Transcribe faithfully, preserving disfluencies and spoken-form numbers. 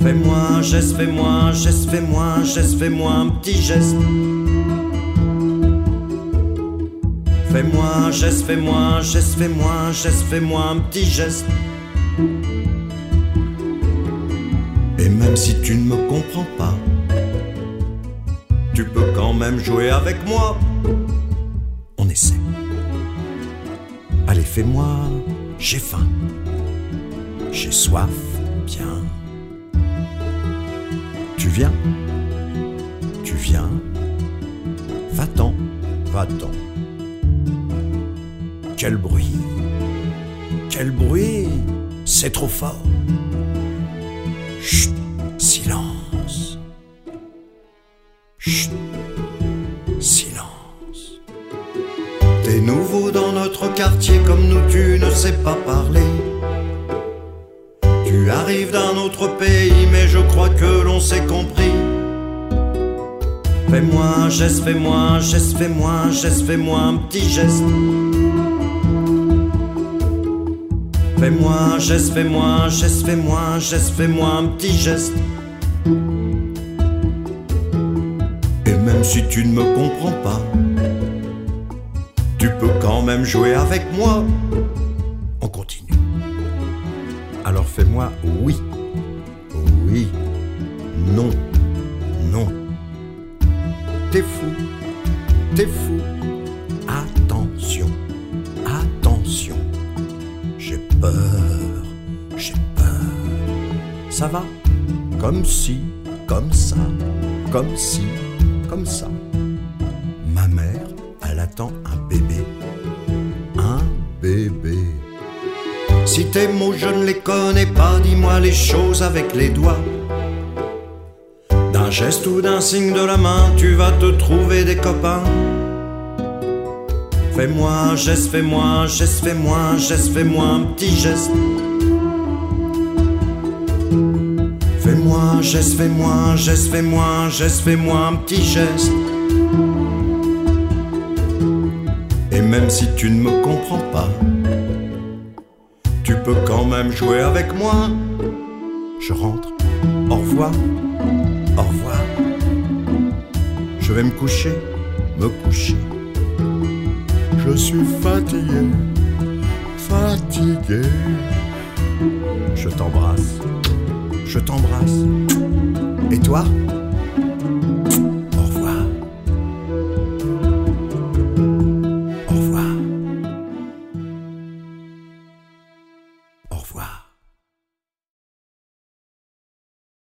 Fais-moi un geste, fais-moi un geste, fais-moi un geste, fais-moi un petit geste. Fais-moi un geste, fais-moi un geste, fais-moi un geste, fais-moi un petit geste. Et même si tu ne me comprends pas, tu peux quand même jouer avec moi. On essaie. Allez, fais-moi, j'ai faim, j'ai soif, bien. Tu viens, tu viens, va-t'en, va-t'en. Quel bruit, quel bruit, c'est trop fort. Chut, silence. Chut, silence. T'es nouveau dans notre quartier comme nous, tu ne sais pas parler. Tu arrives d'un autre pays, mais je crois que l'on s'est compris. Fais-moi un geste, fais-moi un geste, fais-moi un geste, fais-moi un petit geste. Fais-moi un geste, fais-moi un geste, fais-moi un geste, fais-moi un petit geste. Et même si tu ne me comprends pas, tu peux quand même jouer avec moi. On continue. Alors fais-moi oui, oui, non, non. T'es fou, t'es fou. Attention, attention. J'ai peur, j'ai peur. Ça va? Comme si, comme ça, comme si, comme ça. Ma mère, elle attend un bébé, un bébé. Si tes mots je ne les connais pas, dis-moi les choses avec les doigts. D'un geste ou d'un signe de la main, tu vas te trouver des copains. Fais-moi un geste, fais-moi un geste, fais-moi un geste, fais-moi un petit geste. Fais-moi un geste, fais-moi un geste, fais-moi un geste, fais-moi un petit geste. Et même si tu ne me comprends pas, tu peux quand même jouer avec moi. Je rentre. Au revoir. Au revoir. Je vais me coucher. Me coucher. Je suis fatigué. Fatigué. Je t'embrasse. Je t'embrasse. Et toi ? Au revoir. Au revoir. Au revoir.